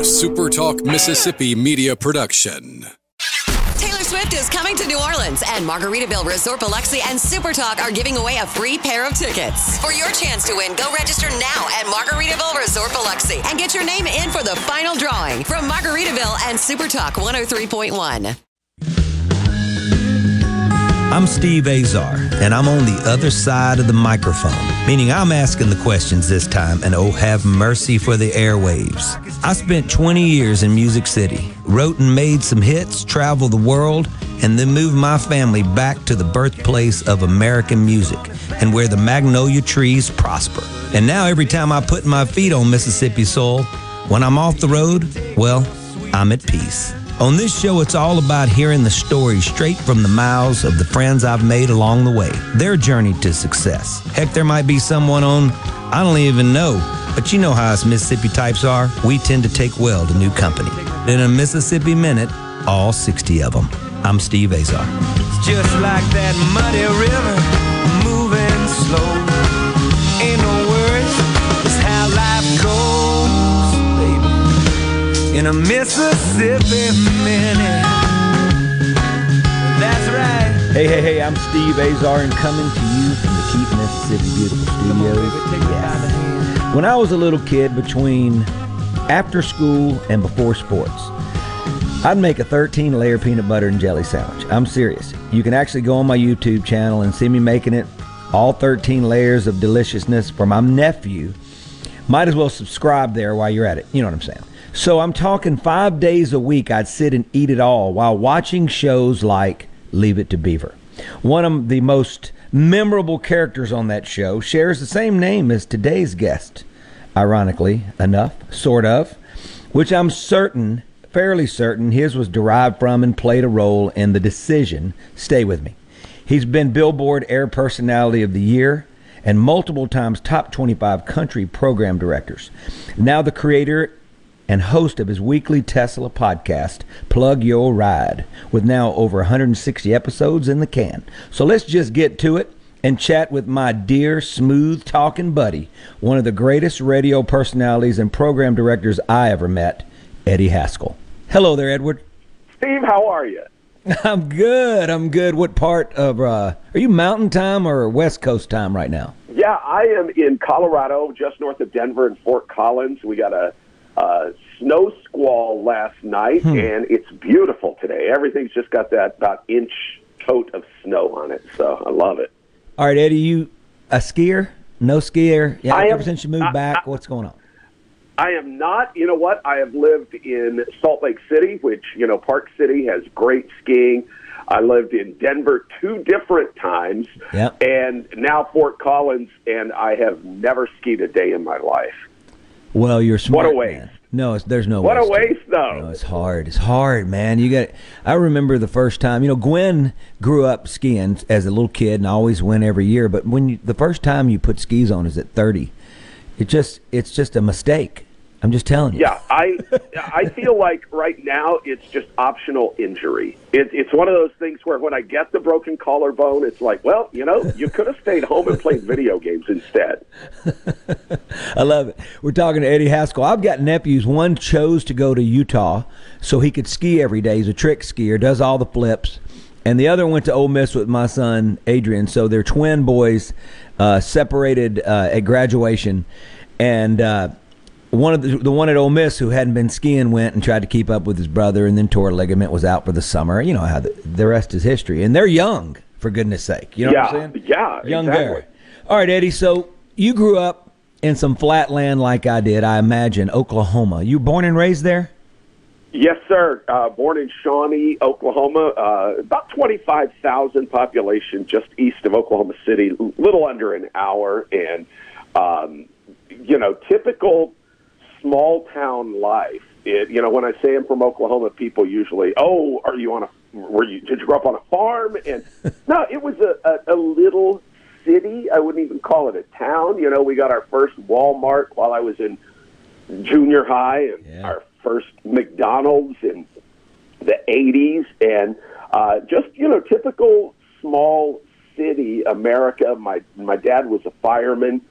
SuperTalk Mississippi media production. Taylor Swift is coming to New Orleans, and Margaritaville Resort Biloxi and SuperTalk are giving away a free pair of tickets. For your chance to win, go register now at Margaritaville Resort Biloxi and get your name in for the final drawing from Margaritaville and SuperTalk 103.1. I'm Steve Azar, and I'm on the other side of the microphone, meaning I'm asking the questions this time, and oh, have mercy for the airwaves. I spent 20 years in Music City, wrote and made some hits, traveled the world, and then moved my family back to the birthplace of American music and where the magnolia trees prosper. And now every time I put my feet on Mississippi soil, when I'm off the road, well, I'm at peace. On this show, it's all about hearing the stories straight from the mouths of the friends I've made along the way, their journey to success. Heck, there might be someone on I don't even know, but you know how us Mississippi types are. We tend to take well to new company. In a Mississippi Minute, all 60 of them. I'm Steve Azar. It's just like that muddy river, moving slow. Ain't no worries, it's how life goes, baby. In a Mississippi Minute. That's right. Hey, I'm Steve Azar, and coming to you from the Keep Mississippi Beautiful Studios. Yes. When I was a little kid, between after school and before sports, I'd make a 13-layer peanut butter and jelly sandwich. I'm serious. You can actually go on my YouTube channel and see me making it, all 13 layers of deliciousness for my nephew. Might as well subscribe there while you're at it. You know what I'm saying? So I'm talking 5 days a week I'd sit and eat it all while watching shows like Leave It to Beaver. One of the most memorable characters on that show shares the same name as today's guest, ironically enough, sort of, which I'm certain, fairly certain, his was derived from and played a role in the decision. Stay with me. He's been Billboard Air Personality of the Year and multiple times top 25 country program directors. Now the creator and host of his weekly Tesla podcast, Plug Your Ride, with now over 160 episodes in the can. So let's just get to it and chat with my dear, smooth-talking buddy, one of the greatest radio personalities and program directors I ever met, Eddie Haskell. Hello there, Edward. Steve, how are you? I'm good. What part of, are you Mountain Time or West Coast time right now? Yeah, I am in Colorado, just north of Denver in Fort Collins. We got a snow squall last night, and it's beautiful today. Everything's just got that about inch tote of snow on it, so I love it. All right, Eddie, you a skier? No skier? Yeah, ever since you moved back, what's going on? I am not. You know what? I have lived in Salt Lake City, which, Park City has great skiing. I lived in Denver 2 different times, and now Fort Collins, and I have never skied a day in my life. Well, you're smart. What a waste. Man. No, there's no What waste. What a waste, though. No, it's hard, man. I remember the first time, Gwen grew up skiing as a little kid and always went every year, but the first time you put skis on is at 30. It's just a mistake. I'm just telling you. Yeah, I feel like right now it's just optional injury. It's one of those things where when I get the broken collarbone, it's like, well, you could have stayed home and played video games instead. I love it. We're talking to Eddie Haskell. I've got nephews. One chose to go to Utah so he could ski every day. He's a trick skier, does all the flips. And the other went to Ole Miss with my son, Adrian. So they're twin boys, separated at graduation. And the one at Ole Miss who hadn't been skiing went and tried to keep up with his brother and then tore a ligament, was out for the summer. You know how the rest is history. And they're young, for goodness sake. You know what I'm saying? Yeah, young exactly. Barry. All right, Eddie, so you grew up in some flat land like I did, I imagine, Oklahoma. You born and raised there? Yes, sir. Born in Shawnee, Oklahoma. About 25,000 population just east of Oklahoma City, little under an hour. And, typical small town life. When I say I'm from Oklahoma, people usually, did you grow up on a farm? And no, it was a little city. I wouldn't even call it a town. We got our first Walmart while I was in junior high, and our first McDonald's in the 80s, and typical small city America. My dad was a fireman,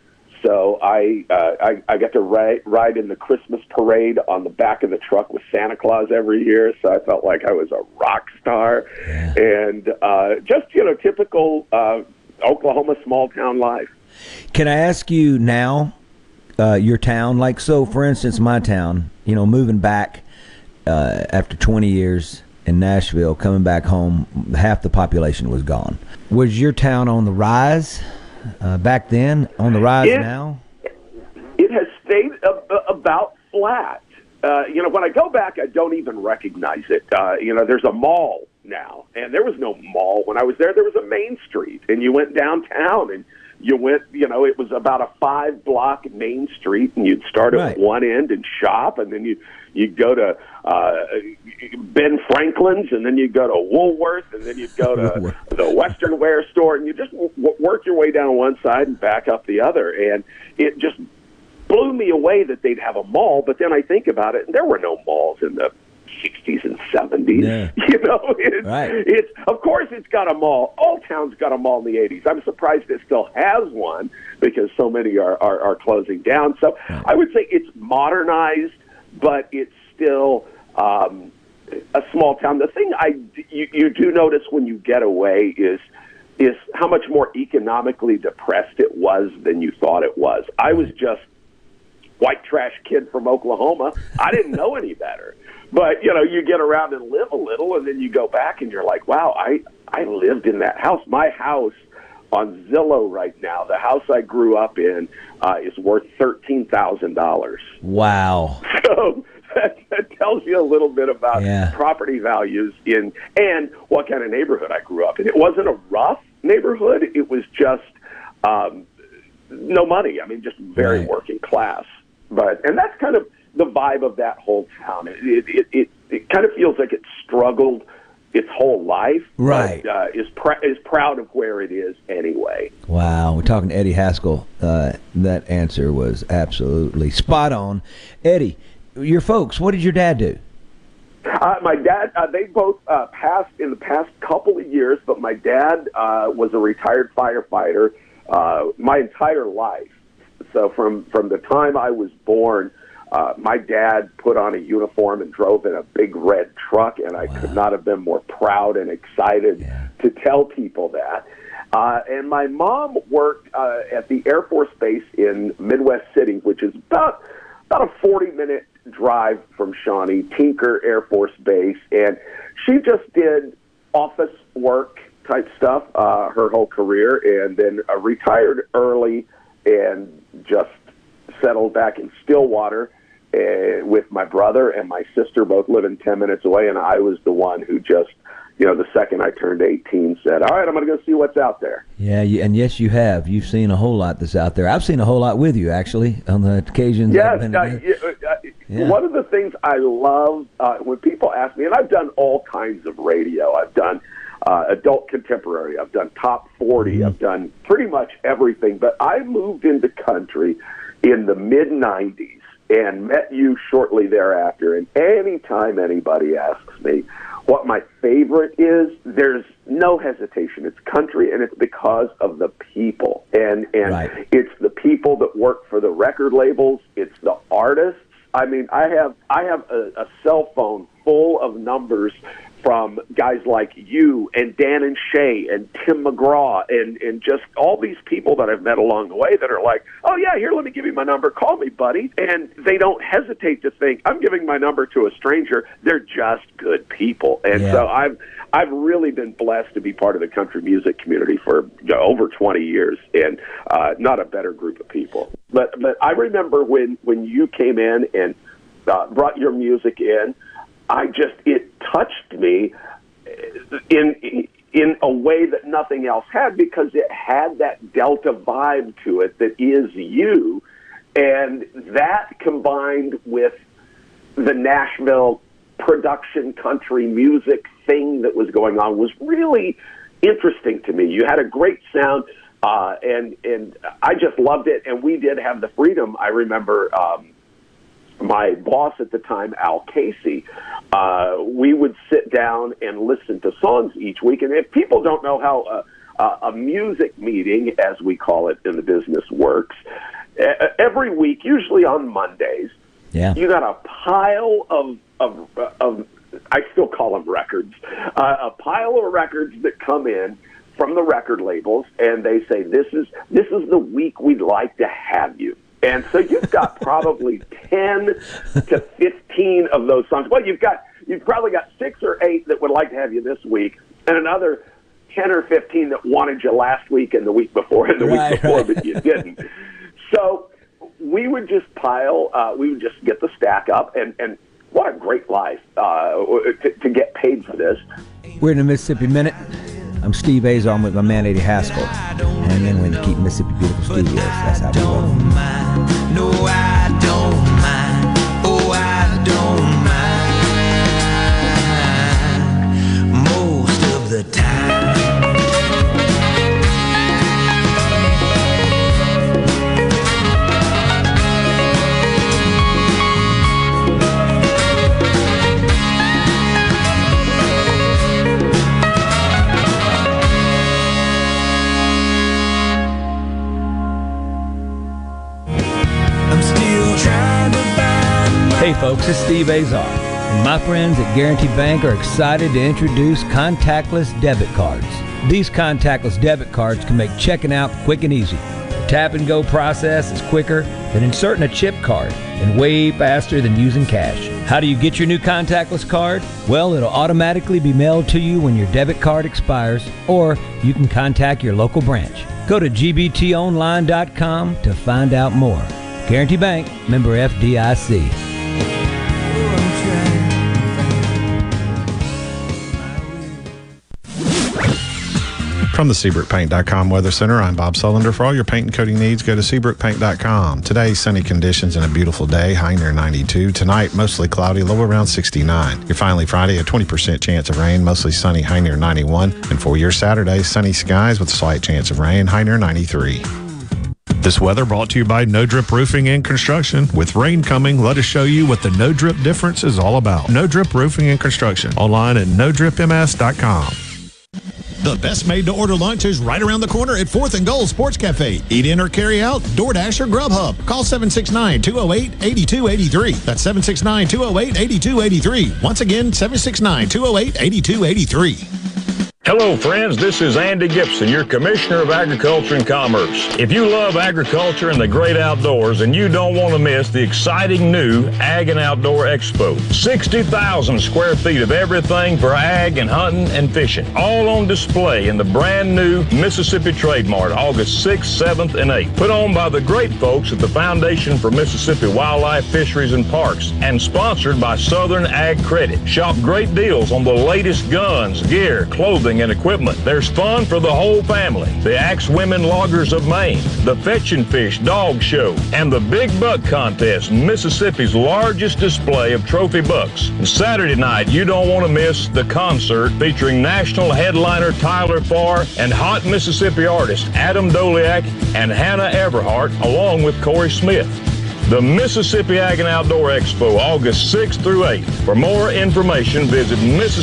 so I got to ride in the Christmas parade on the back of the truck with Santa Claus every year. So I felt like I was a rock star, and just typical Oklahoma small town life. Can I ask you now, your town? Like, so for instance, my town. Moving back after 20 years in Nashville, coming back home, half the population was gone. Was your town on the rise back then? On the rise now? It has stayed about flat. When I go back, I don't even recognize it. There's a mall now, and there was no mall when I was there. There was a Main Street, and you went downtown, and you went, it was about a 5-block Main Street, and you'd start at one end and shop, and then you'd go to Ben Franklin's, and then you'd go to Woolworth, and then you'd go to the Western Wear store, and you just work your way down one side and back up the other. And it just blew me away that they'd have a mall, but then I think about it, and there were no malls in the 60s and 70s. Yeah. It's of course it's got a mall. Old Town's got a mall in the 80s. I'm surprised it still has one because so many are closing down. So I would say it's modernized, but it's still a small town. The thing you do notice when you get away is how much more economically depressed it was than you thought it was. I was just white trash kid from Oklahoma. I didn't know any better. But, you get around and live a little, and then you go back and you're like, wow, I lived in that house. My house on Zillow right now, the house I grew up in, is worth $13,000. Wow. So that tells you a little bit about property values and what kind of neighborhood I grew up in. It wasn't a rough neighborhood. It was just no money. I mean, just very working class. And that's kind of the vibe of that whole town. It kind of feels like it struggled its whole life, right? But is proud of where it is anyway. Wow, we're talking to Eddie Haskell. That answer was absolutely spot on. Eddie, your folks, what did your dad do? My dad, they both passed in the past couple of years, but my dad was a retired firefighter my entire life. So from the time I was born, my dad put on a uniform and drove in a big red truck, and I could not have been more proud and excited to tell people that. And my mom worked at the Air Force Base in Midwest City, which is about a 40-minute drive from Shawnee, Tinker Air Force Base, and she just did office work type stuff her whole career, and then retired early and just settled back in Stillwater with my brother and my sister, both living 10 minutes away, and I was the one who just, the second I turned 18, said, all right, I'm going to go see what's out there. Yeah, and yes, you have. You've seen a whole lot that's out there. I've seen a whole lot with you, actually, on the occasions. Yes, one of the things I love when people ask me, and I've done all kinds of radio. I've done adult contemporary. I've done top 40. Mm-hmm. I've done pretty much everything. But I moved into country in the mid-'90s and met you shortly thereafter. And anytime anybody asks me what my favorite is, there's no hesitation. It's country, and it's because of the people. And it's the people that work for the record labels. It's the artists. I mean, I have a cell phone full of numbers from guys like you and Dan and Shay and Tim McGraw and just all these people that I've met along the way that are like, oh, yeah, here, let me give you my number. Call me, buddy. And they don't hesitate to think, I'm giving my number to a stranger. They're just good people. And so I've really been blessed to be part of the country music community for over 20 years, and not a better group of people. But I remember when you came in and brought your music in, it touched me in a way that nothing else had, because it had that Delta vibe to it that is you, and that combined with the Nashville production country music thing that was going on was really interesting to me. You had a great sound, and I just loved it, and we did have the freedom. I remember my boss at the time, Al Casey, we would sit down and listen to songs each week. And if people don't know how a music meeting, as we call it in the business, works, every week, usually on Mondays, you got a pile of I still call them records, a pile of records that come in from the record labels, and they say, this is the week we'd like to have you. And so you've got probably 10 to 15 of those songs. Well, you've probably got 6 or 8 that would like to have you this week, and another 10 or 15 that wanted you last week and the week before and the week before, but you didn't. So we would just we would just get the stack up, and what a great life to get paid for this. We're in the Mississippi Minute. I'm Steve Azar. I'm with my man Eddie Haskell. Hang in with the Keep Mississippi Beautiful Studios. That's how we roll. No, I don't mind. Oh, I don't mind. Most of the time. Hey folks, it's Steve Azar, and my friends at Guaranty Bank are excited to introduce contactless debit cards. These contactless debit cards can make checking out quick and easy. The tap-and-go process is quicker than inserting a chip card and way faster than using cash. How do you get your new contactless card? Well, it'll automatically be mailed to you when your debit card expires, or you can contact your local branch. Go to gbtonline.com to find out more. Guaranty Bank, member FDIC. From the SeabrookPaint.com Weather Center, I'm Bob Sullender. For all your paint and coating needs, go to SeabrookPaint.com. Today, sunny conditions and a beautiful day, high near 92. Tonight, mostly cloudy, low around 69. Your finally Friday, a 20% chance of rain, mostly sunny, high near 91. And for your Saturday, sunny skies with a slight chance of rain, high near 93. This weather brought to you by No Drip Roofing and Construction. With rain coming, let us show you what the No Drip difference is all about. No Drip Roofing and Construction. Online at NoDripMS.com. The best made-to-order lunch is right around the corner at 4th and Gold Sports Cafe. Eat in or carry out, DoorDash or Grubhub. Call 769-208-8283. That's 769-208-8283. Once again, 769-208-8283. Hello, friends. This is Andy Gibson, your Commissioner of Agriculture and Commerce. If you love agriculture and the great outdoors, and you don't want to miss the exciting new Ag and Outdoor Expo. 60,000 square feet of everything for ag and hunting and fishing. All on display in the brand new Mississippi Trade Mart, August 6th, 7th, and 8th. Put on by the great folks at the Foundation for Mississippi Wildlife, Fisheries, and Parks, and sponsored by Southern Ag Credit. Shop great deals on the latest guns, gear, clothing, and equipment. There's fun for the whole family. The Axe Women Loggers of Maine, the Fetch and Fish Dog Show, and the Big Buck Contest, Mississippi's largest display of trophy bucks. And Saturday night, you don't want to miss the concert featuring national headliner Tyler Farr and hot Mississippi artist Adam Doliak and Hannah Everhart, along with Corey Smith. The Mississippi Ag and Outdoor Expo, August 6th through 8th. For more information, visit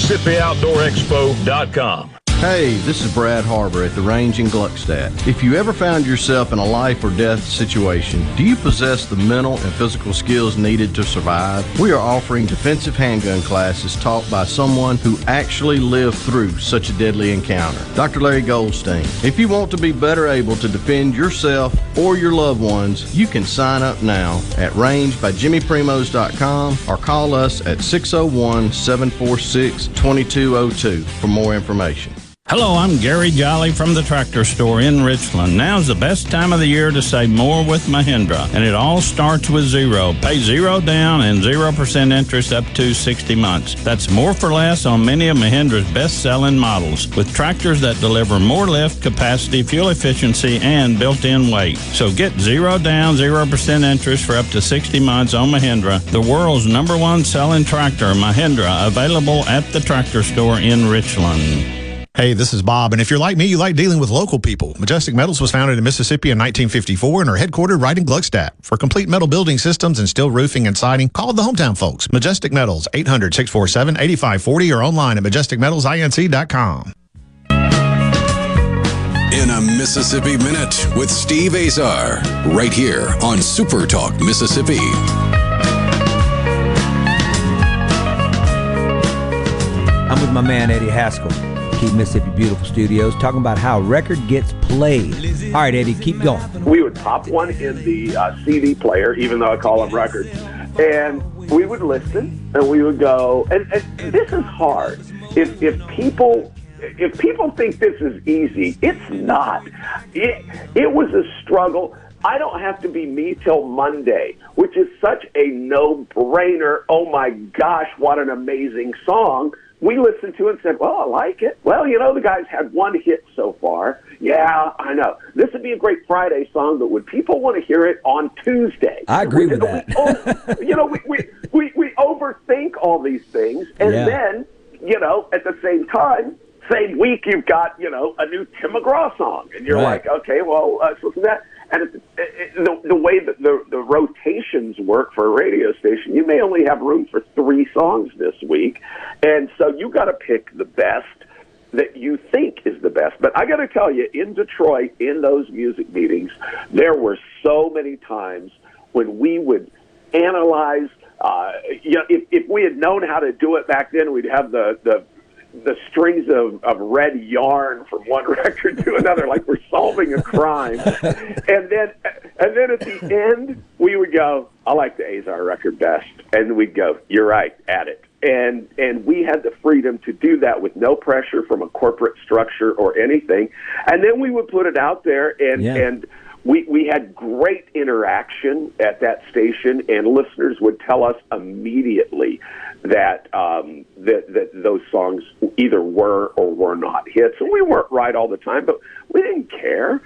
MississippiOutdoorExpo.com. Hey, this is Brad Harbor at the Range in Gluckstadt. If you ever found yourself in a life or death situation, do you possess the mental and physical skills needed to survive? We are offering defensive handgun classes taught by someone who actually lived through such a deadly encounter. Dr. Larry Goldstein. If you want to be better able to defend yourself or your loved ones, you can sign up now at rangebyjimmyprimos.com or call us at 601-746-2202 for more information. Hello, I'm Gary Jolly from the Tractor Store in Richland. Now's the best time of the year to save more with Mahindra, and it all starts with zero. Pay zero down and 0% interest up to 60 months. That's more for less on many of Mahindra's best-selling models, with tractors that deliver more lift, capacity, fuel efficiency, and built-in weight. So get zero down, 0% interest for up to 60 months on Mahindra, the world's #1 selling tractor, Mahindra, available at the Tractor Store in Richland. Hey, this is Bob, and if you're like me, you like dealing with local people. Majestic Metals was founded in Mississippi in 1954 and are headquartered right in Gluckstadt. For complete metal building systems and steel roofing and siding, call the hometown folks. Majestic Metals, 800-647-8540 or online at majesticmetalsinc.com. in a Mississippi Minute with Steve Azar, right here on Super Talk Mississippi. I'm with my man Eddie Haskell, Keep Mississippi Beautiful Studios, talking about how a record gets played. All right, Eddie, keep going. We would pop one in the CD player, even though I call them records, and we would listen, and we would go, and this is hard. If people think this is easy, it's not. It was a struggle. I don't have to be me till Monday, which is such a no-brainer. Oh my gosh, what an amazing song. We listened to it and said, well, I like it. Well, the guy's had one hit so far. Yeah, I know. This would be a great Friday song, but would people want to hear it on Tuesday? I agree with that. We overthink all these things, and then, at the same time, same week you've got, a new Tim McGraw song, and you're like, okay, well, let's listen to that. And the way that the rotations work for a radio station, you may only have room for 3 songs this week, and so you got to pick the best that you think is the best. But I got to tell you, in Detroit, in those music meetings, there were so many times when we would analyze. If we had known how to do it back then, we'd have the strings of red yarn from one record to another, like we're solving a crime. and then at the end, we would go, I like the Azar record best. And we'd go, you're right, add it. And we had the freedom to do that with no pressure from a corporate structure or anything. And then we would put it out there, and we had great interaction at that station, and listeners would tell us immediately that that those songs either were or were not hits. And we weren't right all the time, but we didn't care.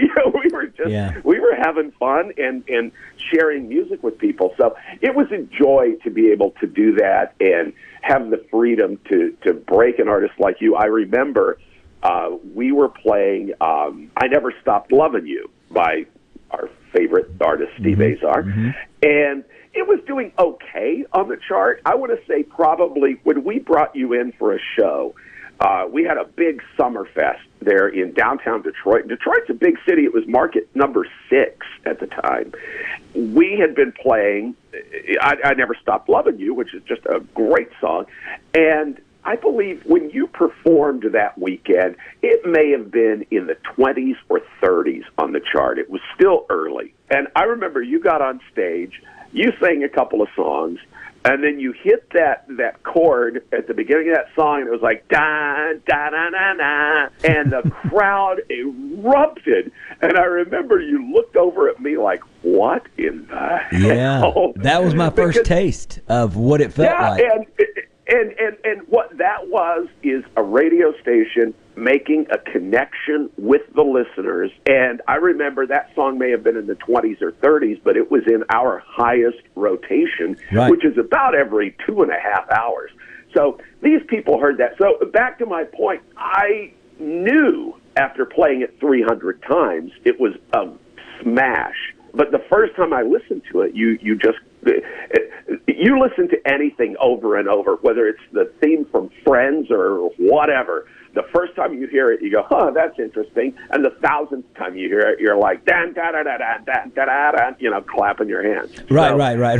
We were having fun and sharing music with people. So it was a joy to be able to do that and have the freedom to break an artist like you. I remember we were playing I Never Stopped Loving You by our favorite artist, Steve Azar. And it was doing okay on the chart. I want to say probably when we brought you in for a show, we had a big summer fest there in downtown Detroit. Detroit's a big city. It was market number 6 at the time. We had been playing I Never Stopped Loving You, which is just a great song. And I believe when you performed that weekend, it may have been in the 20s or 30s on the chart. It was still early. And I remember you got on stage, you sang a couple of songs, and then you hit that chord at the beginning of that song, and it was like, da, da, da, da, da, and the crowd erupted. And I remember you looked over at me like, what in the hell? That was my first taste of what it felt like. And what that was is a radio station making a connection with the listeners. And I remember that song may have been in the 20s or 30s, but it was in our highest rotation, which is about every 2.5 hours. So these people heard that. So back to my point, I knew after playing it 300 times, it was a smash. But the first time I listened to it, you listen to anything over and over, whether it's the theme from Friends or whatever. The first time you hear it, you go, that's interesting. And the 1,000th time you hear it, you're like, dan, da, da, da, da, da, da, da, da, clapping your hands. Right.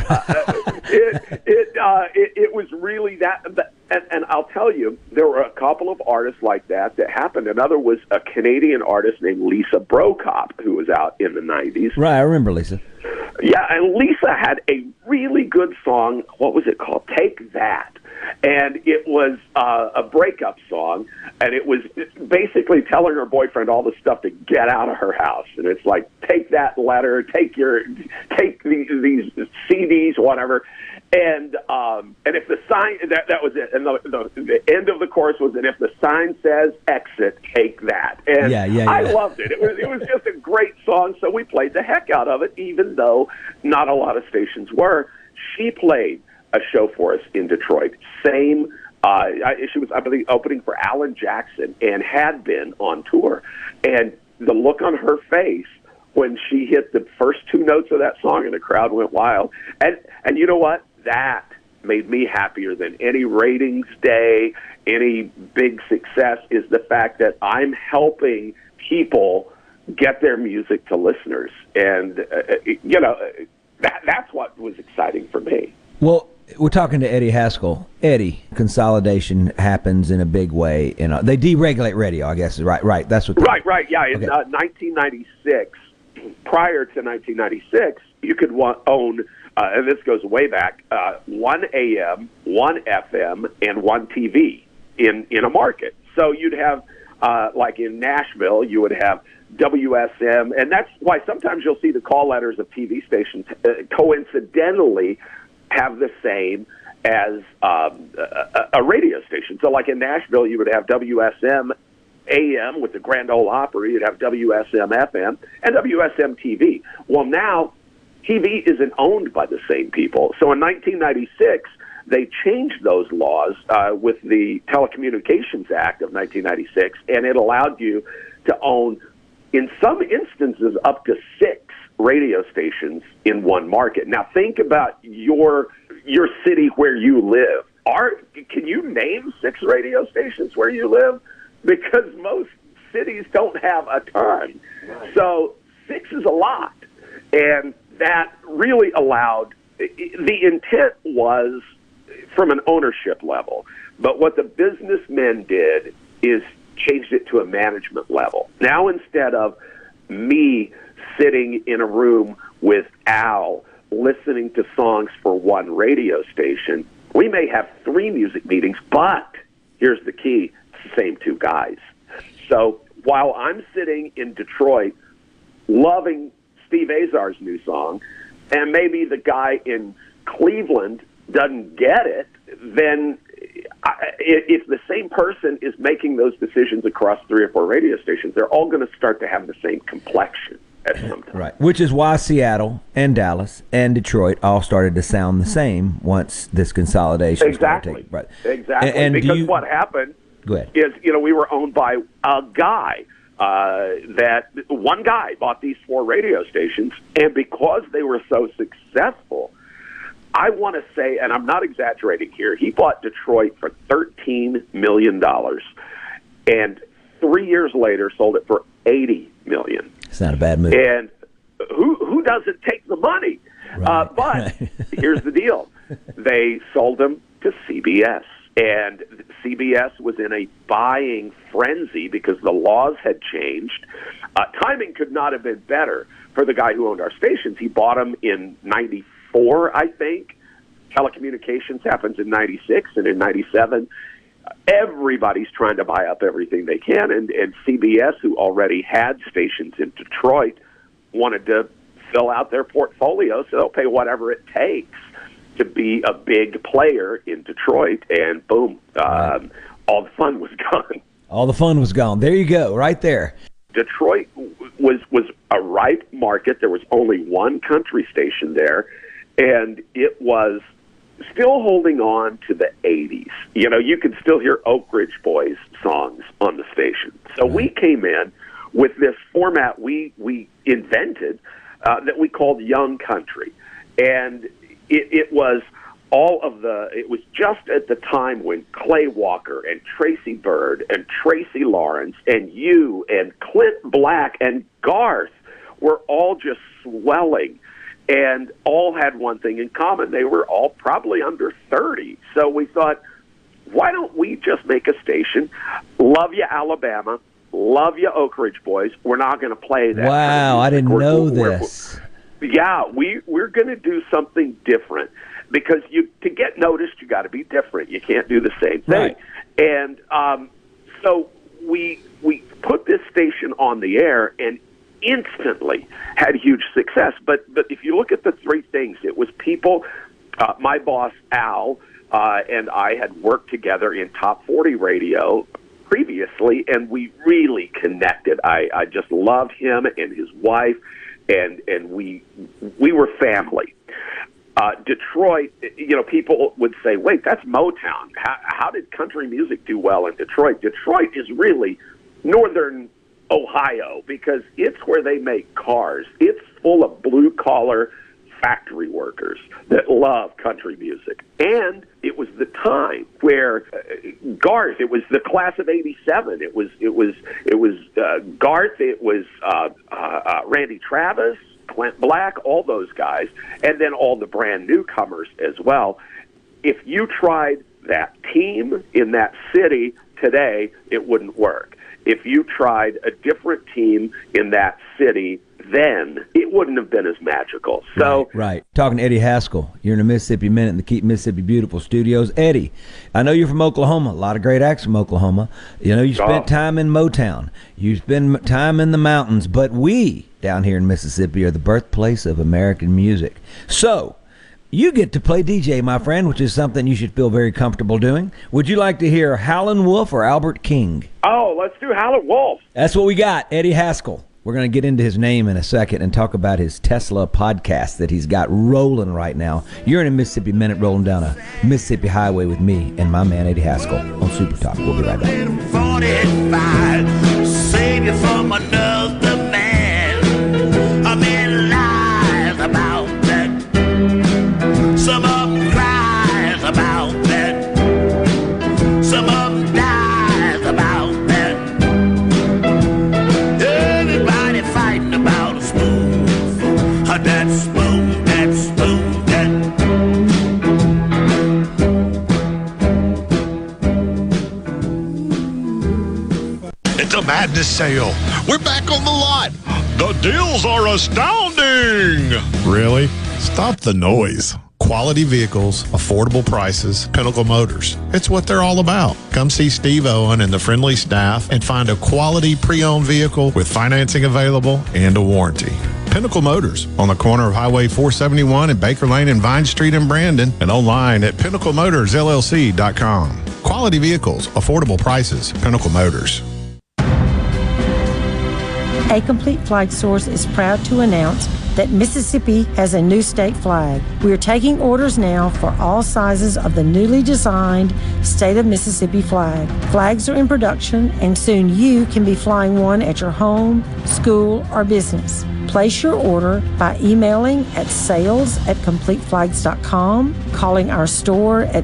It was really that. And I'll tell you, there were a couple of artists like that happened. Another was a Canadian artist named Lisa Brokop, who was out in the 90s. Right, I remember Lisa. Yeah, and Lisa had a really good song. What was it called? Take That. And it was a breakup song, and it was basically telling her boyfriend all the stuff to get out of her house. And it's like, take that letter, take these CDs, whatever. And if the sign that was it, and the end of the chorus was that if the sign says exit, take that. And I loved it. It was just a great song. So we played the heck out of it, even though not a lot of stations were. She played a show for us in Detroit. She was, I believe, opening for Alan Jackson and had been on tour. And the look on her face when she hit the first 2 notes of that song and the crowd went wild. And you know what? That made me happier than any ratings day, any big success, is the fact that I'm helping people get their music to listeners. And, that's what was exciting for me. Well, we're talking to Eddie Haskell. Eddie, consolidation happens in a big way. They deregulate radio, I guess. Right. That's what. Right. Yeah. In 1996, prior to 1996, you could own, and this goes way back, one AM, one FM, and one TV in a market. So you'd have, like in Nashville, you would have WSM, and that's why sometimes you'll see the call letters of TV stations coincidentally have the same as a radio station. So like in Nashville, you would have WSM AM with the Grand Ole Opry, you'd have WSM FM, and WSM TV. Well, now TV isn't owned by the same people. So in 1996, they changed those laws with the Telecommunications Act of 1996, and it allowed you to own, in some instances, up to 6 radio stations in one market. Now, think about your city where you live. Can you name 6 radio stations where you live? Because most cities don't have a ton. Right. So 6 is a lot. And that really allowed, the intent was from an ownership level. But what the businessmen did is changed it to a management level. Now, instead of me sitting in a room with Al listening to songs for one radio station, we may have 3 music meetings, but here's the key, it's the same 2 guys. So while I'm sitting in Detroit loving Steve Azar's new song, and maybe the guy in Cleveland doesn't get it, then if the same person is making those decisions across 3 or 4 radio stations, they're all going to start to have the same complexion at some time. Right, which is why Seattle and Dallas and Detroit all started to sound the same once this consolidation started. Right. Exactly. And because what happened is, we were owned by a guy. That one guy bought these 4 radio stations, and because they were so successful, I want to say, and I'm not exaggerating here, he bought Detroit for $13 million, and 3 years later sold it for $80 million. It's not a bad move. And who doesn't take the money? Right. But here's the deal. They sold them to CBS. And CBS was in a buying frenzy because the laws had changed. Timing could not have been better for the guy who owned our stations. He bought them in 94, I think. Telecommunications happens in 96, and in 97, everybody's trying to buy up everything they can. And CBS, who already had stations in Detroit, wanted to fill out their portfolio, so they'll pay whatever it takes to be a big player in Detroit, and boom, all the fun was gone. All the fun was gone. There you go, right there. Detroit was a ripe market. There was only one country station there, and it was still holding on to the 80s. You could still hear Oak Ridge Boys songs on the station. So we came in with this format we invented that we called Young Country, and it was it was just at the time when Clay Walker and Tracy Byrd and Tracy Lawrence and you and Clint Black and Garth were all just swelling, and all had one thing in common. They were all probably under 30. So we thought, why don't we just make a station? Love you, Alabama. Love you, Oak Ridge Boys. We're not going to play that. Wow, I didn't know this. Yeah, we're going to do something different, because to get noticed, you got to be different. You can't do the same thing. Right. And so we put this station on the air and instantly had huge success. But if you look at the 3 things, it was people. My boss Al and I had worked together in Top 40 radio previously, and we really connected. I just loved him and his wife. And we were family. Detroit, people would say, wait, that's Motown. How did country music do well in Detroit? Detroit is really northern Ohio, because it's where they make cars. It's full of blue-collar factory factory workers that love country music. And it was the time where Garth, it was the class of '87. It was Garth, it was Randy Travis, Clint Black, all those guys, and then all the brand newcomers as well. If you tried that team in that city today, it wouldn't work. If you tried a different team in that city then, it wouldn't have been as magical. So, right. Talking to Eddie Haskell. You're in the Mississippi Minute in the Keep Mississippi Beautiful studios. Eddie, I know you're from Oklahoma. A lot of great acts from Oklahoma. You know, you spent time in Motown. You spent time in the mountains. But we, down here in Mississippi, are the birthplace of American music. So, you get to play DJ, my friend, which is something you should feel very comfortable doing. Would you like to hear Howlin' Wolf or Albert King? Oh, let's do Howlin' Wolf. That's what we got, Eddie Haskell. We're going to get into his name in a second and talk about his Tesla podcast that he's got rolling right now. You're in a Mississippi Minute rolling down a Mississippi highway with me and my man Eddie Haskell on Super Talk. We'll be right back. 45, save you from another man. A man lies about that. Some of them cries about that. Some of them dies about that. Everybody fighting about a spoon. That spoon, that spoon, that. It's a madness sale. We're back on the lot. The deals are astounding. Really? Stop the noise. Quality vehicles, affordable prices, Pinnacle Motors. It's what they're all about. Come see Steve Owen and the friendly staff and find a quality pre-owned vehicle with financing available and a warranty. Pinnacle Motors on the corner of Highway 471 and Baker Lane and Vine Street in Brandon, and online at PinnacleMotorsLLC.com. Quality vehicles, affordable prices, Pinnacle Motors. A Complete Flag Source is proud to announce that Mississippi has a new state flag. We are taking orders now for all sizes of the newly designed State of Mississippi flag. Flags are in production, and soon you can be flying one at your home, school, or business. Place your order by emailing at sales@completeflags.com, calling our store at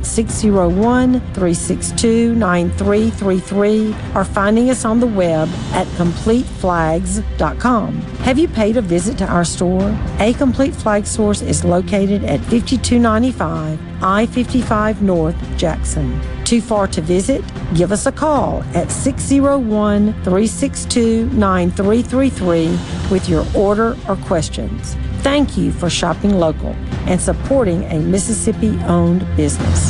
601-362-9333, or finding us on the web at completeflags.com. Have you paid a visit to our store? A Complete Flag Source is located at 5295 I-55 North, Jackson. Too far to visit? Give us a call at 601-362-9333 with your order or questions. Thank you for shopping local and supporting a Mississippi-owned business.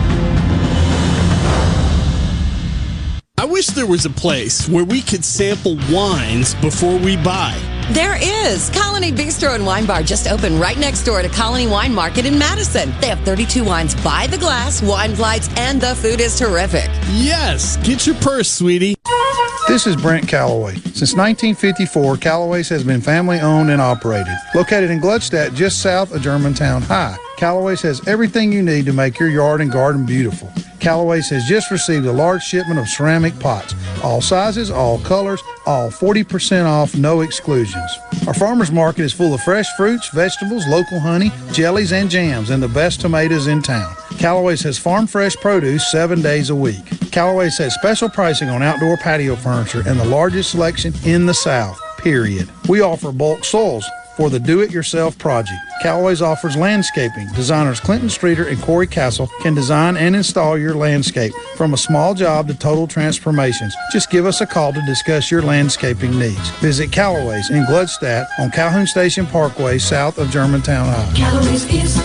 I wish there was a place where we could sample wines before we buy. There is. Colony Bistro and Wine Bar just opened right next door to Colony Wine Market in Madison. They have 32 wines by the glass, wine flights, and the food is terrific. Yes, get your purse, sweetie. This is Brent Calloway. Since 1954, Calloway's has been family-owned and operated. Located in Gluckstadt, just south of Germantown High, Calloway's has everything you need to make your yard and garden beautiful. Calloway's has just received a large shipment of ceramic pots. All sizes, all colors, all 40% off, no exclusions. Our farmers market is full of fresh fruits, vegetables, local honey, jellies, and jams, and the best tomatoes in town. Calloway's has farm fresh produce 7 days a week. Calloway's has special pricing on outdoor patio furniture and the largest selection in the South, period. We offer bulk soils for the do-it-yourself project. Calloway's offers landscaping. Designers Clinton Streeter and Corey Castle can design and install your landscape from a small job to total transformations. Just give us a call to discuss your landscaping needs. Visit Calloway's in Gluckstadt on Calhoun Station Parkway, south of Germantown High. Calloway's is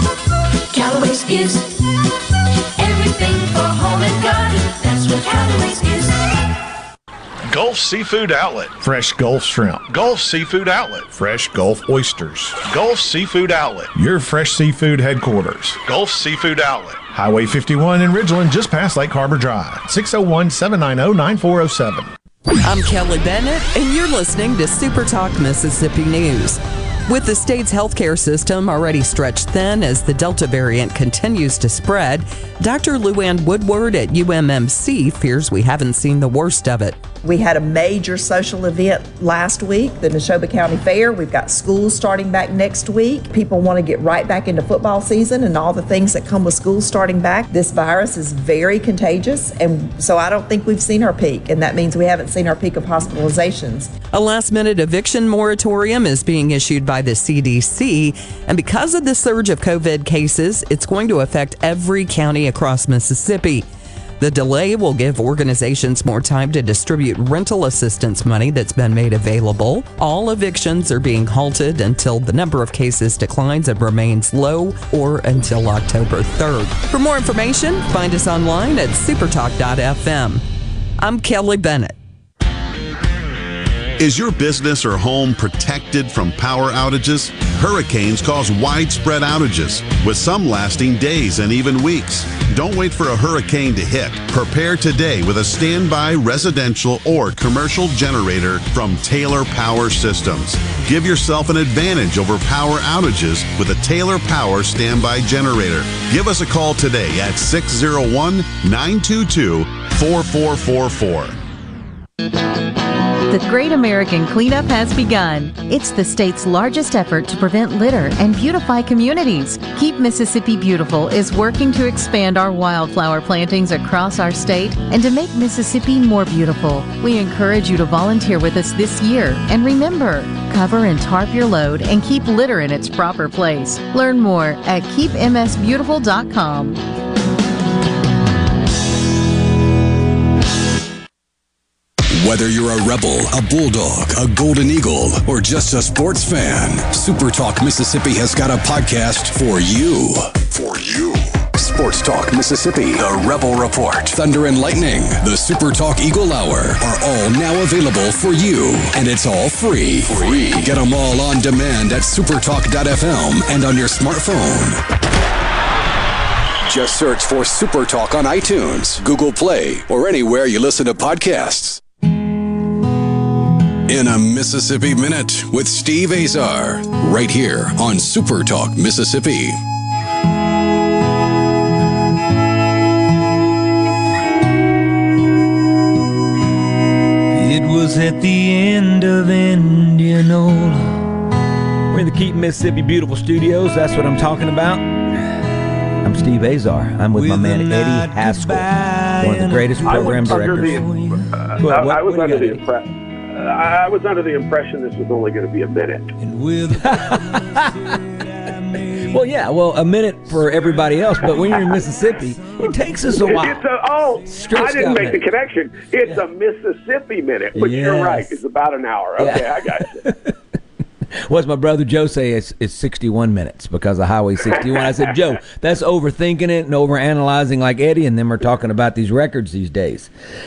everything for home and garden. That's what Calloway's is. Gulf Seafood Outlet. Fresh Gulf shrimp. Gulf Seafood Outlet. Fresh Gulf oysters. Gulf Seafood Outlet. Your fresh seafood headquarters. Gulf Seafood Outlet. Highway 51 in Ridgeland, just past Lake Harbor Drive. 601-790-9407. I'm Kelly Bennett, and you're listening to Super Talk Mississippi News. With the state's healthcare system already stretched thin as the Delta variant continues to spread, Dr. Luann Woodward at UMMC fears we haven't seen the worst of it. We had a major social event last week, the Neshoba County Fair. We've got schools starting back next week. People want to get right back into football season and all the things that come with schools starting back. This virus is very contagious, and so I don't think we've seen our peak, and that means we haven't seen our peak of hospitalizations. A last-minute eviction moratorium is being issued by the CDC, and because of the surge of COVID cases, it's going to affect every county across Mississippi. The delay will give organizations more time to distribute rental assistance money that's been made available. All evictions are being halted until the number of cases declines and remains low, or until October 3rd. For more information, find us online at supertalk.fm. I'm Kelly Bennett. Is your business or home protected from power outages? Hurricanes cause widespread outages, with some lasting days and even weeks. Don't wait for a hurricane to hit. Prepare today with a standby residential or commercial generator from Taylor Power Systems. Give yourself an advantage over power outages with a Taylor Power standby generator. Give us a call today at 601-922-4444. The Great American Cleanup has begun. It's the state's largest effort to prevent litter and beautify communities. Keep Mississippi Beautiful is working to expand our wildflower plantings across our state and to make Mississippi more beautiful. We encourage you to volunteer with us this year. And remember, cover and tarp your load and keep litter in its proper place. Learn more at keepmsbeautiful.com. Whether you're a Rebel, a Bulldog, a Golden Eagle, or just a sports fan, Super Talk Mississippi has got a podcast for you. For you. Sports Talk Mississippi, the Rebel Report, Thunder and Lightning, the Super Talk Eagle Hour are all now available for you. And it's all free. Get them all on demand at supertalk.fm and on your smartphone. Just search for Super Talk on iTunes, Google Play, or anywhere you listen to podcasts. In a Mississippi Minute with Steve Azar, right here on Super Talk Mississippi. It was at the end of Indianola. We're in the Keep Mississippi Beautiful Studios. That's what I'm talking about. I'm Steve Azar. I'm with my man Eddie Haskell, one of the greatest program directors. I was under the impression this was only going to be a minute. Well, a minute for everybody else, but when you're in Mississippi, it takes us a while. I didn't make the connection. It's a Mississippi minute, but you're right. It's about an hour. Okay, I got you. What's my brother Joe say? It's 61 minutes because of Highway 61. I said, Joe, that's overthinking it and overanalyzing like Eddie and them are talking about these records these days.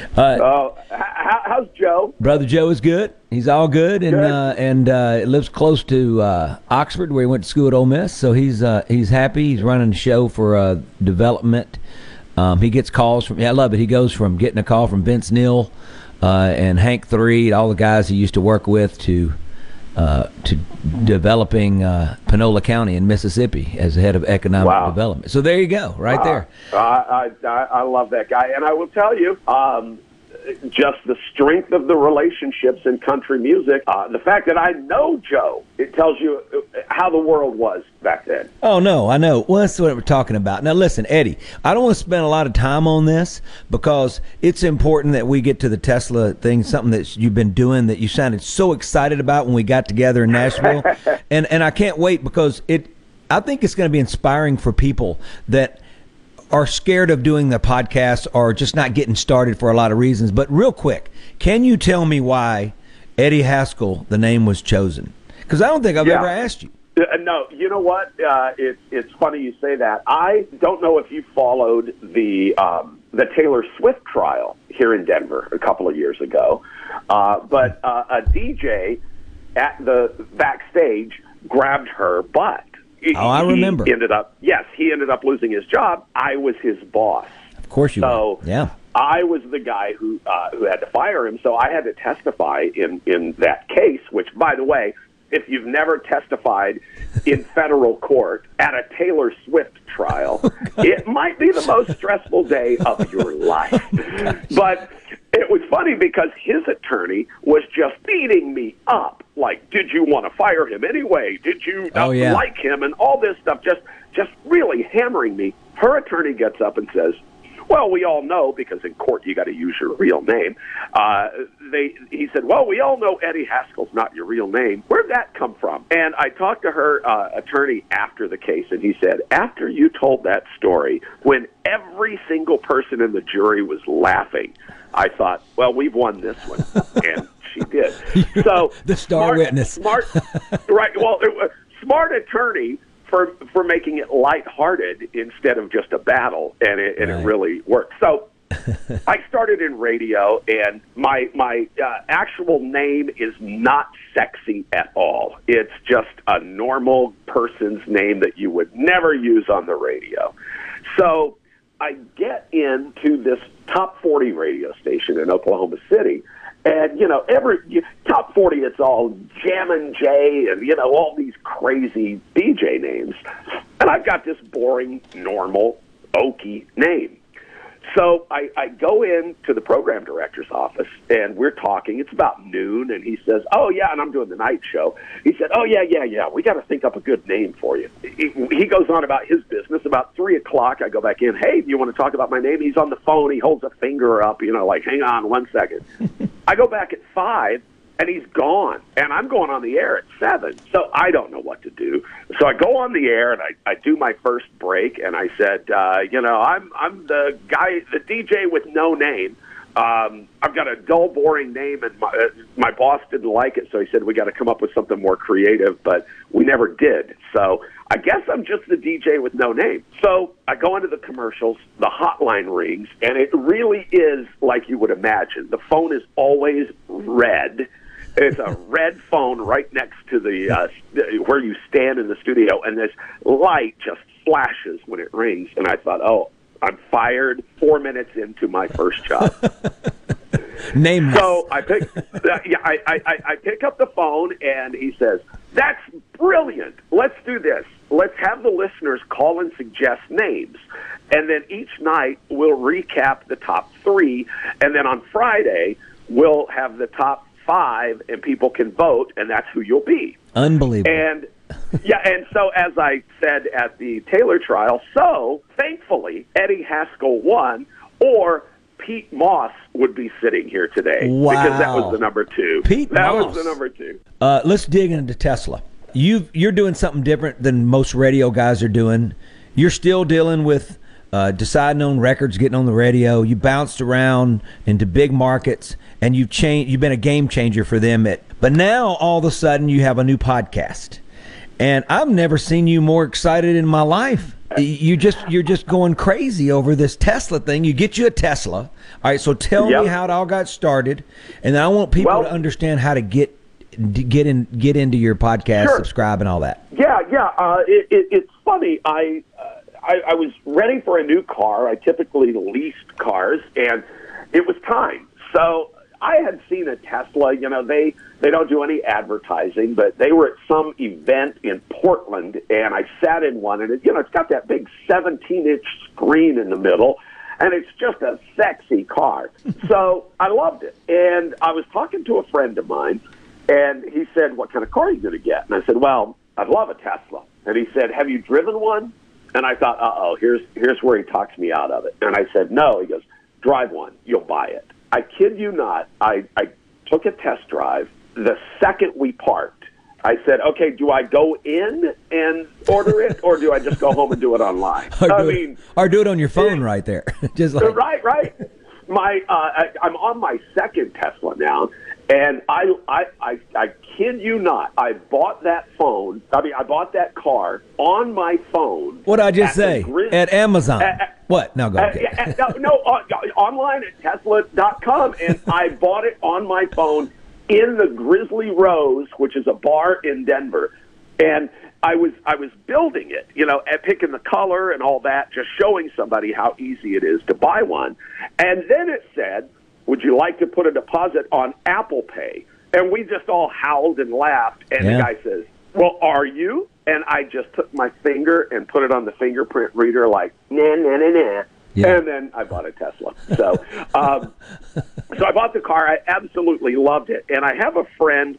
How's Joe? Brother Joe is good. He's all good and lives close to Oxford, where he went to school at Ole Miss. So he's happy. He's running a show for development. He gets calls from. I love it. He goes from getting a call from Vince Neal and Hank Three, all the guys he used to work with, to developing Panola County in Mississippi as the head of economic development. So there you go, right there. I love that guy, and I will tell you, just the strength of the relationships in country music, the fact that I know Joe, it tells you how the world was back then. Oh, no, I know. Well, that's what we're talking about. Now, listen, Eddie, I don't want to spend a lot of time on this because it's important that we get to the Tesla thing, something that you've been doing that you sounded so excited about when we got together in Nashville. and I can't wait because I think it's going to be inspiring for people that are scared of doing the podcast or just not getting started for a lot of reasons. But real quick, can you tell me why Eddie Haskell, the name was chosen? Because I don't think I've ever asked you. No, you know what? It's funny you say that. I don't know if you followed the Taylor Swift trial here in Denver a couple of years ago, but a DJ at the backstage grabbed her butt. I remember. He ended up losing his job. I was his boss. Of course you were. Yeah. I was the guy who had to fire him, so I had to testify in that case, which, by the way, if you've never testified in federal court at a Taylor Swift trial, it might be the most stressful day of your life. But it was funny because his attorney was just beating me up. Like, did you want to fire him anyway? Did you not like him? And all this stuff, just really hammering me. Her attorney gets up and says, well, we all know, because in court you got to use your real name. He said, well, we all know Eddie Haskell's not your real name. Where'd that come from? And I talked to her attorney after the case, and he said, after you told that story, when every single person in the jury was laughing, I thought, well, we've won this one. And she did. So the star witness. Right. Well, smart attorney for making it lighthearted instead of just a battle, and it really worked. So I started in radio, and my actual name is not sexy at all. It's just a normal person's name that you would never use on the radio. So I get into this top 40 radio station in Oklahoma City, and, every top 40, it's all Jammin' Jay and, all these crazy DJ names. And I've got this boring, normal, oaky name. So I go into the program director's office, and we're talking. It's about noon, and he says, oh, yeah, and I'm doing the night show. He said, oh, yeah, we got to think up a good name for you. He goes on about his business. About 3 o'clock, I go back in. Hey, do you want to talk about my name? He's on the phone. He holds a finger up, like, hang on 1 second. I go back at 5, and he's gone, and I'm going on the air at 7, so I don't know what to do. So I go on the air, and I do my first break, and I said, I'm the guy, the DJ with no name. I've got a dull, boring name, and my boss didn't like it, so he said we got to come up with something more creative, but we never did. So I guess I'm just the DJ with no name. So I go into the commercials, the hotline rings, and it really is like you would imagine. The phone is always red. It's a red phone right next to the where you stand in the studio, and this light just flashes when it rings. And I thought, oh, I'm fired 4 minutes into my first job. Nameless. So I pick up the phone, and he says, that's brilliant. Let's do this. Let's have the listeners call and suggest names. And then each night we'll recap the top 3. And then on Friday, we'll have the top 5, and people can vote, and that's who you'll be. Unbelievable. And and so as I said at the Taylor trial, so thankfully Eddie Haskell won, or Pete Moss would be sitting here today. Wow. Because that was the number 2. That was the number 2. Let's dig into Tesla. You're doing something different than most radio guys are doing. You're still dealing with deciding on records, getting on the radio. You bounced around into big markets, and you've been a game changer for them. But now all of a sudden you have a new podcast, and I've never seen you more excited in my life. You're just going crazy over this Tesla thing. You get you a Tesla. All right, so tell me how it all got started, and then I want people to understand how to get into your podcast, subscribe, and all that. It's funny. I was ready for a new car. I typically leased cars, and it was time. So I had seen a Tesla. They don't do any advertising, but they were at some event in Portland, and I sat in one, and it's got that big 17-inch screen in the middle, and it's just a sexy car. So I loved it, and I was talking to a friend of mine, and he said, what kind of car are you going to get? And I said, well, I'd love a Tesla. And he said, have you driven one? And I thought, here's where he talks me out of it. And I said, no. He goes, drive one. You'll buy it. I kid you not. I took a test drive. The second we parked, I said, okay, do I go in and order it, or do I just go home and do it online? Or do it on your phone right there. Just like right. I'm on my second Tesla now, and I kid you not, I bought that phone. I bought that car on my phone. What did I just say? At Amazon. What? No, go ahead. Online at Tesla.com, and I bought it on my phone in the Grizzly Rose, which is a bar in Denver, and I was building it, and picking the color and all that, just showing somebody how easy it is to buy one. And then it said, would you like to put a deposit on Apple Pay? And we just all howled and laughed. And the guy says, well, are you? And I just took my finger and put it on the fingerprint reader like, nah. Yeah. And then I bought a Tesla. So So I bought the car. I absolutely loved it. And I have a friend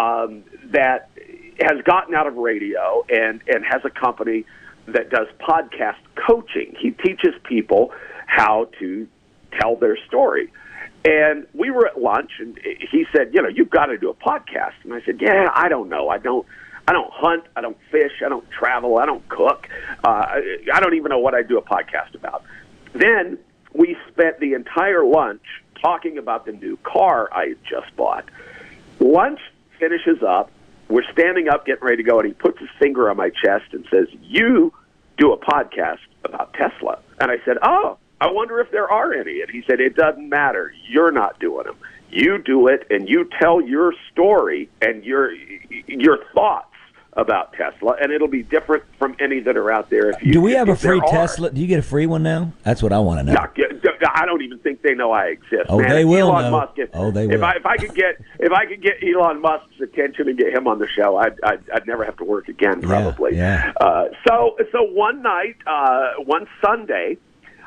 that has gotten out of radio and has a company that does podcast coaching. He teaches people how to tell their story. And we were at lunch, and he said, you've got to do a podcast. And I said, yeah, I don't know. I don't hunt. I don't fish. I don't travel. I don't cook. I don't even know what I do a podcast about. Then we spent the entire lunch talking about the new car I had just bought. Lunch finishes up. We're standing up, getting ready to go, and he puts his finger on my chest and says, you do a podcast about Tesla. And I said, oh, I wonder if there are any. And he said, it doesn't matter. You're not doing them. You do it, and you tell your story and your thoughts about Tesla, and it'll be different from any that are out there. Do we have a free Tesla? Do you get a free one now? That's what I want to know. I don't even think they know I exist. Oh, man. they will Elon know. Musk, They will. If I could get Elon Musk's attention and get him on the show, I'd never have to work again, probably. Yeah. So one night, one Sunday,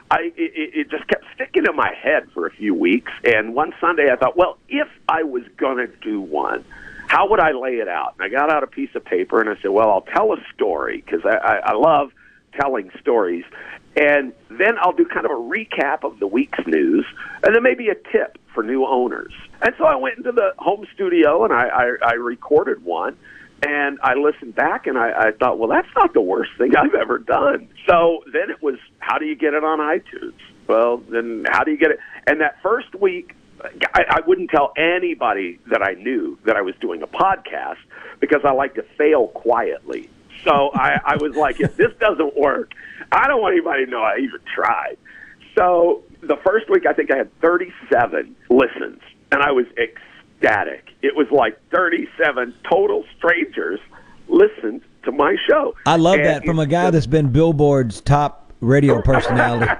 it just kept sticking in my head for a few weeks. And one Sunday I thought, well, if I was going to do one, how would I lay it out? And I got out a piece of paper and I said, well, I'll tell a story because I love telling stories. And then I'll do kind of a recap of the week's news and then maybe a tip for new owners. And so I went into the home studio and I recorded one. And I listened back, and I thought, well, that's not the worst thing I've ever done. So then it was, how do you get it on iTunes? Well, then how do you get it? And that first week, I wouldn't tell anybody that I knew that I was doing a podcast because I like to fail quietly. So I was like, if this doesn't work, I don't want anybody to know I even tried. So the first week, I think I had 37 listens, and I was ecstatic. It was like 37 total strangers listened to my show. I love that from a guy that's been Billboard's top radio personality.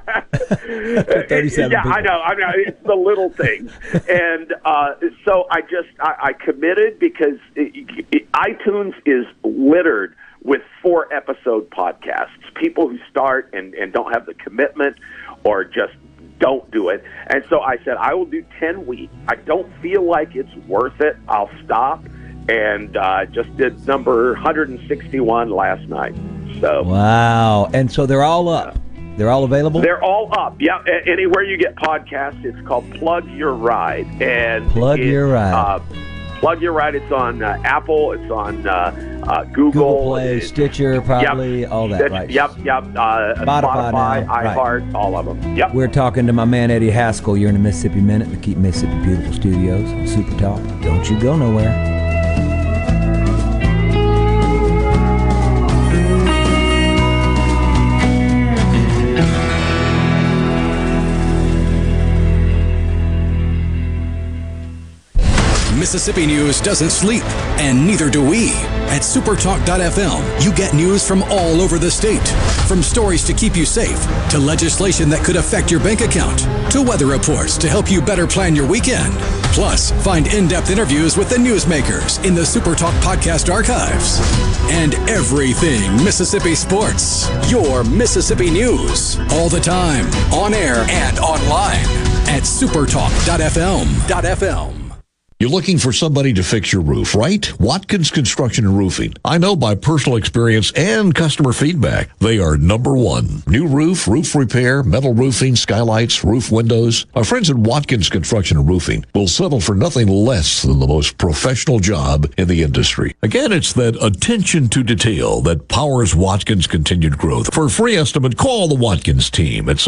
37 yeah, people. I know. It's the little things. And so I committed because iTunes is littered with 4-episode podcasts. People who start and don't have the commitment or just don't do it. And so I said, I will do 10 weeks. I don't feel like it's worth it. I'll stop. And just did number 161 last night. So wow. And so they're all up. They're all available? They're all up. Yeah. Anywhere you get podcasts, it's called Plug Your Ride. And Plug Your Ride. Plug Your Ride. It's on Apple. It's on Google Play, Stitcher, probably, all that, right? Yep. Spotify, iHeart, all of them. Yep. We're talking to my man Eddie Haskell. You're in the Mississippi Minute, the Keep Mississippi Beautiful Studios on Super Talk. Don't you go nowhere. Mississippi news doesn't sleep, and neither do we. At supertalk.fm, you get news from all over the state. From stories to keep you safe, to legislation that could affect your bank account, to weather reports to help you better plan your weekend. Plus, find in-depth interviews with the newsmakers in the Supertalk podcast archives. And everything Mississippi sports. Your Mississippi news. All the time, on air and online at supertalk.fm. You're looking for somebody to fix your roof, right? Watkins Construction and Roofing. I know by personal experience and customer feedback, they are number one. New roof, roof repair, metal roofing, skylights, roof windows. Our friends at Watkins Construction and Roofing will settle for nothing less than the most professional job in the industry. Again, it's that attention to detail that powers Watkins' continued growth. For a free estimate, call the Watkins team at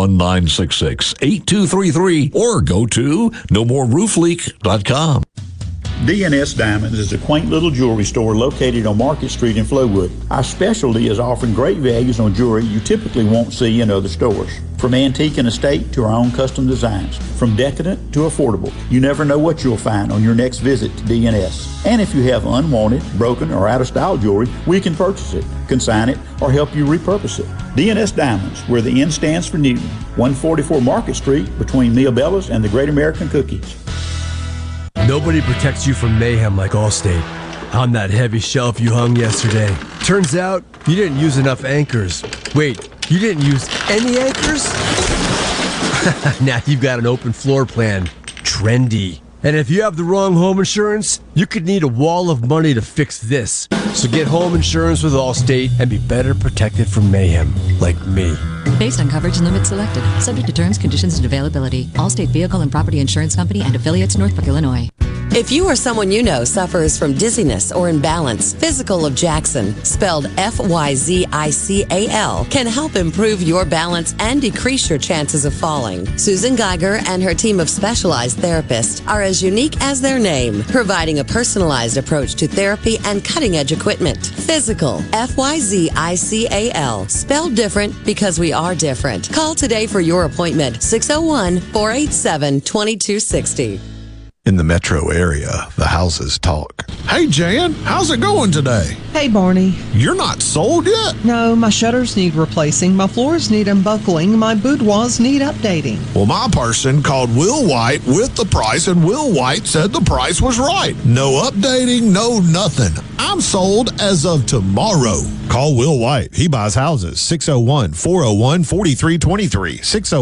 601-966-8233 or go to nomoreroofleak.com. DNS Diamonds is a quaint little jewelry store located on Market Street in Flowood. Our specialty is offering great values on jewelry you typically won't see in other stores. From antique and estate to our own custom designs, from decadent to affordable, you never know what you'll find on your next visit to DNS. And if you have unwanted, broken, or out-of-style jewelry, we can purchase it, consign it, or help you repurpose it. DNS Diamonds, where the N stands for Newton, 144 Market Street between Mia Bella's and the Great American Cookies. Nobody protects you from mayhem like Allstate. On that heavy shelf you hung yesterday. Turns out you didn't use enough anchors. Wait, you didn't use any anchors? Now you've got an open floor plan. trendy. And if you have the wrong home insurance, you could need a wall of money to fix this. So get home insurance with Allstate and be better protected from mayhem, like me. Based on coverage and limits selected. Subject to terms, conditions, and availability. Allstate Vehicle and Property Insurance Company and affiliates, Northbrook, Illinois. If you or someone you know suffers from dizziness or imbalance, Physical of Jackson, spelled F-Y-Z-I-C-A-L, can help improve your balance and decrease your chances of falling. Susan Geiger and her team of specialized therapists are as unique as their name, providing a personalized approach to therapy and cutting-edge equipment. Physical, F-Y-Z-I-C-A-L, spelled different because we are different. Call today for your appointment, 601-487-2260. In the metro area, the houses talk. Hey, Jan, how's it going today? Hey, Barney. You're not sold yet? No, my shutters need replacing, my floors need unbuckling, my boudoirs need updating. Well, my person called Will White with the price, and Will White said the price was right. No updating, no nothing. I'm sold as of tomorrow. Call Will White. He buys houses. 601-401-4323.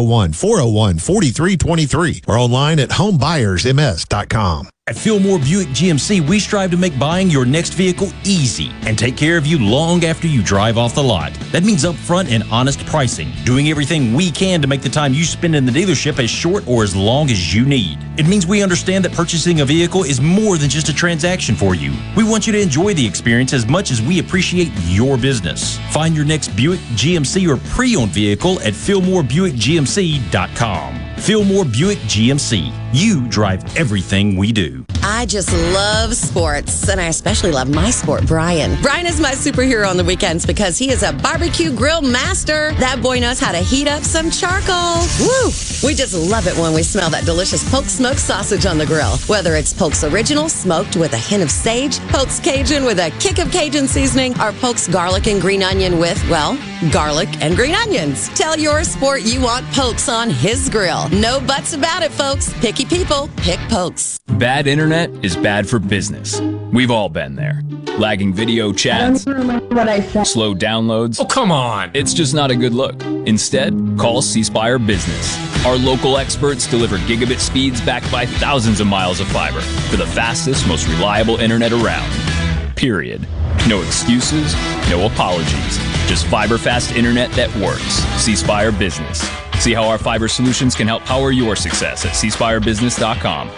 601-401-4323. Or online at homebuyersms.com. At Fillmore Buick GMC, we strive to make buying your next vehicle easy and take care of you long after you drive off the lot. That means upfront and honest pricing, doing everything we can to make the time you spend in the dealership as short or as long as you need. It means we understand that purchasing a vehicle is more than just a transaction for you. We want you to enjoy the experience as much as we appreciate your business. Find your next Buick, GMC, or pre-owned vehicle at FillmoreBuickGMC.com. Fillmore Buick GMC. You drive everything we do. I just love sports, and I especially love my sport, Brian. Brian is my superhero on the weekends because he is a barbecue grill master. That boy knows how to heat up some charcoal. Woo! We just love it when we smell that delicious Polk smoked sausage on the grill. Whether it's Polk's Original, smoked with a hint of sage, Polk's Cajun with a kick of Cajun seasoning, or Polk's Garlic and Green Onion with, well, garlic and green onions. Tell your sport you want Polk's on his grill. No buts about it, folks. Picky people, pick Polk's. Bad internet is bad for business. We've all been there. Lagging video chats, slow downloads. Oh, come on. It's just not a good look. Instead, call C Spire Business. Our local experts deliver gigabit speeds backed by thousands of miles of fiber for the fastest, most reliable internet around. Period. No excuses, no apologies. Just fiber-fast internet that works. C Spire Business. See how our fiber solutions can help power your success at cspirebusiness.com.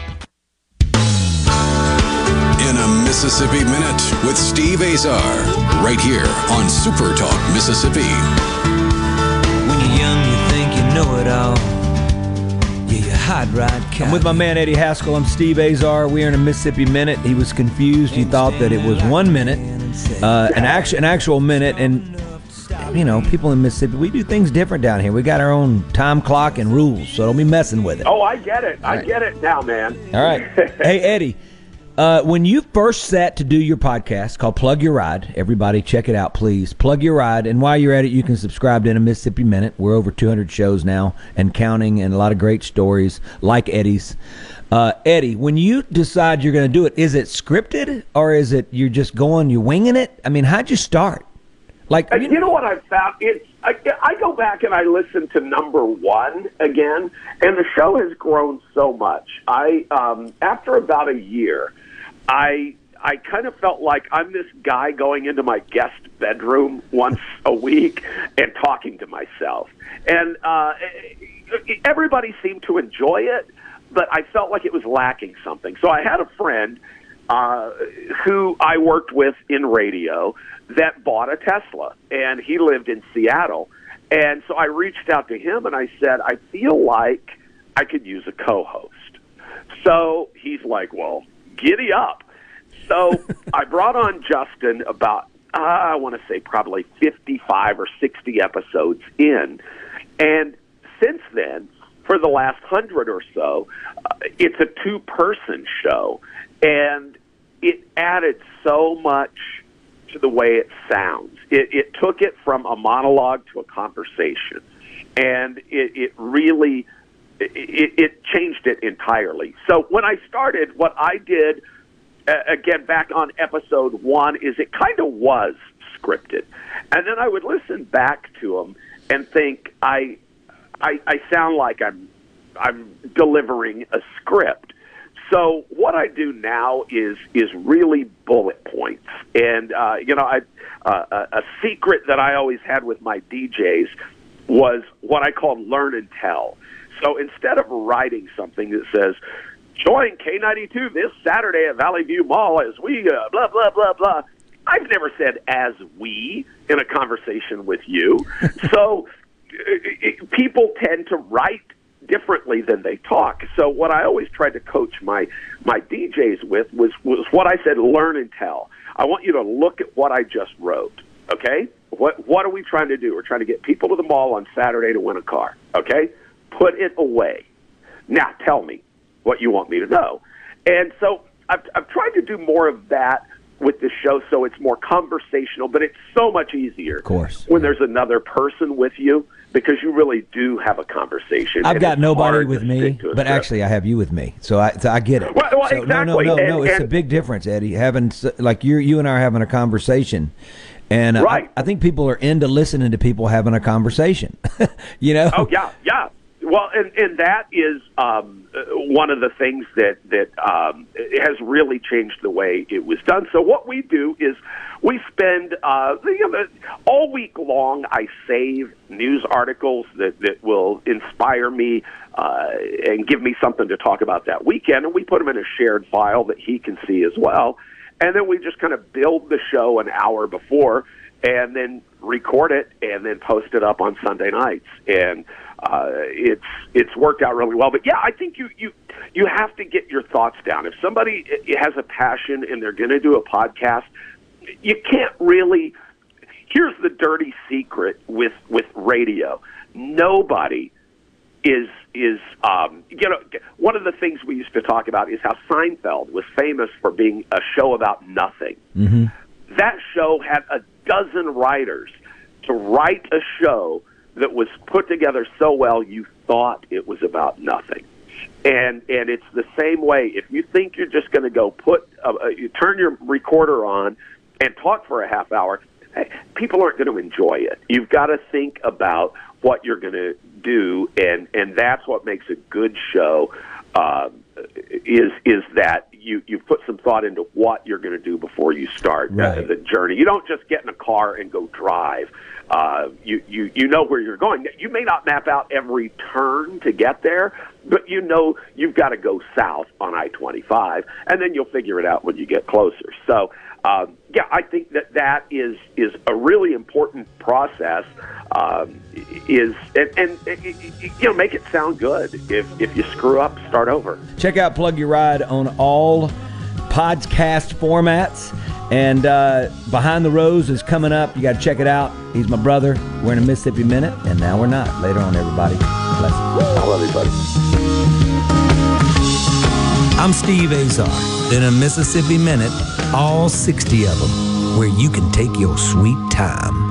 In a Mississippi Minute with Steve Azar, right here on Super Talk Mississippi. When you're young, you think you know it all. Yeah, you hide right. I'm with my man Eddie Haskell. I'm Steve Azar. We are in a Mississippi Minute. He was confused. He thought that it was 1 minute, an actual minute, and you know, people in Mississippi, we do things different down here. We got our own time clock and rules, so don't be messing with it. Oh, I get it. I get it now, man. All right. Hey, Eddie, when you first sat to do your podcast called Plug Your Ride, everybody check it out, please. Plug Your Ride. And while you're at it, you can subscribe to In a Mississippi Minute. We're over 200 shows now and counting, and a lot of great stories like Eddie's. Eddie, when you decide you're going to do it, is it scripted or is it you're just you're winging it? I mean, how'd you start? Like, you know what I've found? I go back and I listen to number one again, and the show has grown so much. After about a year, I kind of felt like I'm this guy going into my guest bedroom once a week and talking to myself. And everybody seemed to enjoy it, but I felt like it was lacking something. So I had a friend who I worked with in radio that bought a Tesla, and he lived in Seattle. And so I reached out to him, and I said, I feel like I could use a co-host. So he's like, well, giddy up. So I brought on Justin about, I want to say probably 55 or 60 episodes in. And since then, for the last 100 or so, it's a two-person show. And it added so much to the way it sounds. It took it from a monologue to a conversation, and it really changed it entirely. So when I started, what I did, again, back on episode 1, is it kind of was scripted. And then I would listen back to them and think, I sound like I'm delivering a script. So what I do now is really bullet points. And, a secret that I always had with my DJs was what I call learn and tell. So instead of writing something that says, join K92 this Saturday at Valley View Mall as we blah, blah, blah, blah, I've never said as we in a conversation with you. So people tend to write differently than they talk. So what I always tried to coach my DJs with was what I said, learn and tell. I want you to look at what I just wrote, okay? What are we trying to do? We're trying to get people to the mall on Saturday to win a car, okay? Put it away. Now tell me what you want me to know. And so I've tried to do more of that with this show, so it's more conversational, but it's so much easier, of course, when there's another person with you, because you really do have a conversation. I've got nobody with me, but actually I have you with me, so I get it. Well, so exactly. No, it's a big difference, Eddie. Having like you and I are having a conversation, and right. I think people are into listening to people having a conversation. You know? Oh yeah. Well, and that is one of the things that has really changed the way it was done. So what we do is we spend all week long. I save news articles that will inspire me and give me something to talk about that weekend, and we put them in a shared file that he can see as well. And then we just kind of build the show an hour before, and then record it, and then post it up on Sunday nights. And it's worked out really well. But yeah, I think you have to get your thoughts down. If somebody has a passion and they're going to do a podcast, you can't really. Here's the dirty secret with radio: nobody is one of the things we used to talk about is how Seinfeld was famous for being a show about nothing. Mm-hmm. That show had a dozen writers to write a show that was put together so well you thought it was about nothing. And it's the same way. If you think you're just going to go you turn your recorder on and talk for a half hour, people aren't going to enjoy it. You've got to think about what you're going to do, and that's what makes a good show. Is that you put some thought into what you're going to do before you start the journey. You don't just get in a car and go drive. You know where you're going. You may not map out every turn to get there, but you know you've got to go south on I-25, and then you'll figure it out when you get closer. So, I think that is a really important process. Make it sound good. If you screw up, start over. Check out Plug Your Ride on all podcast formats. And Behind the Rose is coming up. You got to check it out. He's my brother. We're in a Mississippi Minute, and now we're not. Later on, everybody. Bless you. I love you, buddy. I'm Steve Azar. In a Mississippi Minute, all 60 of them, where you can take your sweet time.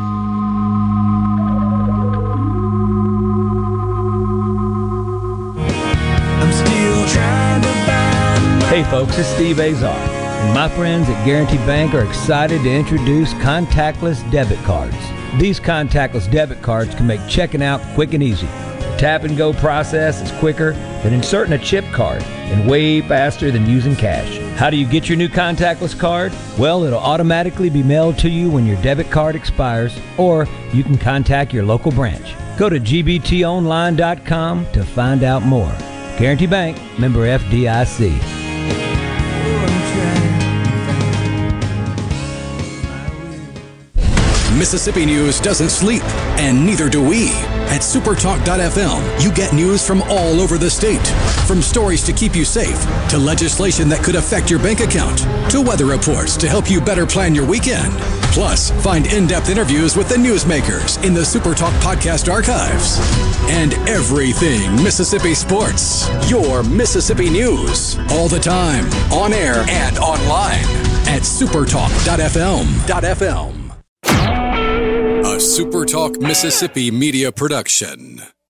I'm still trying to find. Hey, folks, it's Steve Azar. And my friends at Guarantee Bank are excited to introduce contactless debit cards. These contactless debit cards can make checking out quick and easy. The tap-and-go process is quicker than inserting a chip card and way faster than using cash. How do you get your new contactless card? Well, it'll automatically be mailed to you when your debit card expires, or you can contact your local branch. Go to gbtonline.com to find out more. Guarantee Bank, member FDIC. Mississippi news doesn't sleep, and neither do we. At supertalk.fm, you get news from all over the state. From stories to keep you safe, to legislation that could affect your bank account, to weather reports to help you better plan your weekend. Plus, find in-depth interviews with the newsmakers in the Supertalk podcast archives. And everything Mississippi sports. Your Mississippi news. All the time, on air and online at supertalk.fm. A SuperTalk Mississippi media production.